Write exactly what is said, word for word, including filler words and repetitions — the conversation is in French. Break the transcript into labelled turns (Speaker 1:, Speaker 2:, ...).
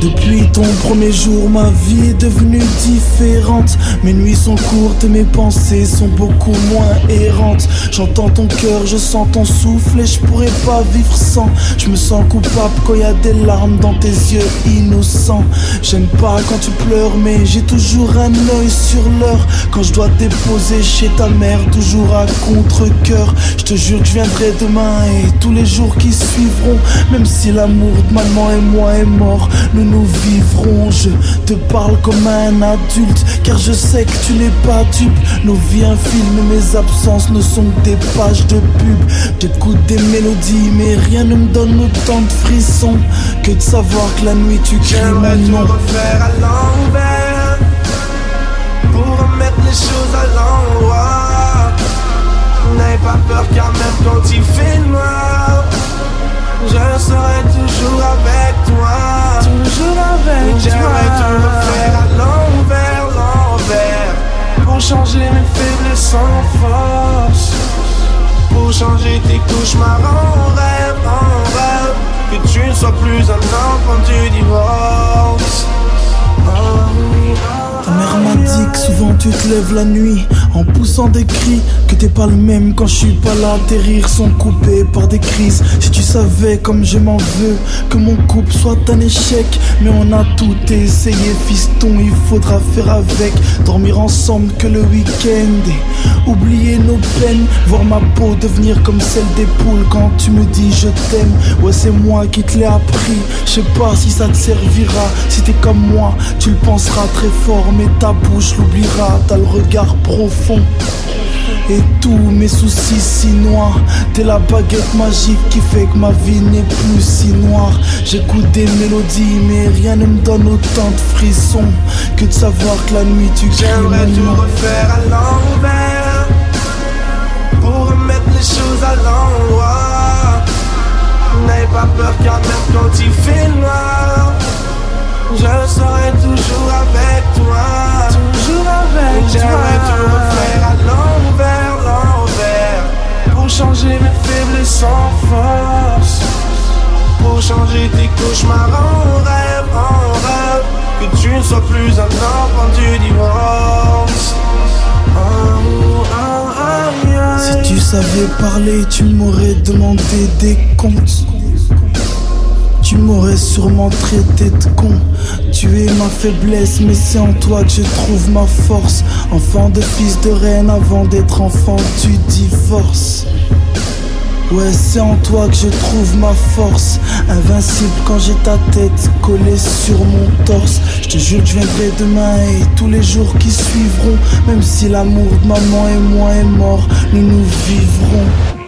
Speaker 1: Depuis ton premier jour, ma vie est devenue différente. Mes nuits sont courtes et mes pensées sont beaucoup moins errantes. J'entends ton cœur, je sens ton souffle et je pourrais pas vivre sans. Je me sens coupable quand y a des larmes dans tes yeux innocents. J'aime pas quand tu pleures mais j'ai toujours un œil sur l'heure. Quand je dois te déposer chez ta mère, toujours à contre-cœur. Je te jure que je viendrai demain et tous les jours qui suivront. Même si l'amour de maman et moi est mort, nous nous vivrons. Je te parle comme un adulte car je sais que tu n'es pas dupe. Nos vies un film et mes absences ne sont que des pages de pub. J'écoute des mélodies mais rien ne me donne autant de frissons que de savoir que la nuit tu cries mon nom.
Speaker 2: J'aimerais tout refaire à l'envers pour remettre les choses à l'endroit. N'aie pas peur car même quand il fait noir, je serai toujours avec toi.
Speaker 1: Toujours avec toi.
Speaker 2: J'aimerais tout refaire à l'envers, l'envers, pour changer mes faiblesses en force, pour changer tes cauchemars en rêve, en rêve. Que tu ne sois plus un enfant du divorce. Oh, oh.
Speaker 1: Ta mère m'a dit que souvent tu te lèves la nuit en poussant des cris, que t'es pas le même quand je suis pas là. Tes rires sont coupés par des crises. Si tu savais comme je m'en veux que mon couple soit un échec, mais on a tout essayé fiston, il faudra faire avec. Dormir ensemble que le week-end et oublier nos peines, voir ma peau devenir comme celle des poules quand tu me dis je t'aime. Ouais c'est moi qui te l'ai appris, je sais pas si ça te servira. Si t'es comme moi tu le penseras très fort mais ta bouche l'oubliera. T'as le regard profond et tous mes soucis si noirs. T'es la baguette magique qui fait que ma vie n'est plus si noire. J'écoute des mélodies mais rien ne me donne autant de frissons que de savoir que la nuit tu cries mon nom.
Speaker 2: J'aimerais tout refaire à l'envers pour remettre les choses à l'endroit. N'aie pas peur car même quand il fait noir, je serai toujours avec toi.
Speaker 1: Toujours avec toi.
Speaker 2: J'aimerais tout refaire à l'envers, l'envers, pour changer mes faiblesses en force, pour changer tes cauchemars en rêve, en rêve. Que tu ne sois plus un enfant du divorce. Oh, oh, oh, yeah.
Speaker 1: Si tu savais parler, tu m'aurais demandé des comptes. Tu m'aurais sûrement traité de con. Tu es ma faiblesse mais c'est en toi que je trouve ma force. Enfant de fils de reine avant d'être enfant du divorce. Ouais c'est en toi que je trouve ma force. Invincible quand j'ai ta tête collée sur mon torse. Je te jure que je viendrai demain et tous les jours qui suivront. Même si l'amour de maman et moi est mort, nous nous vivrons.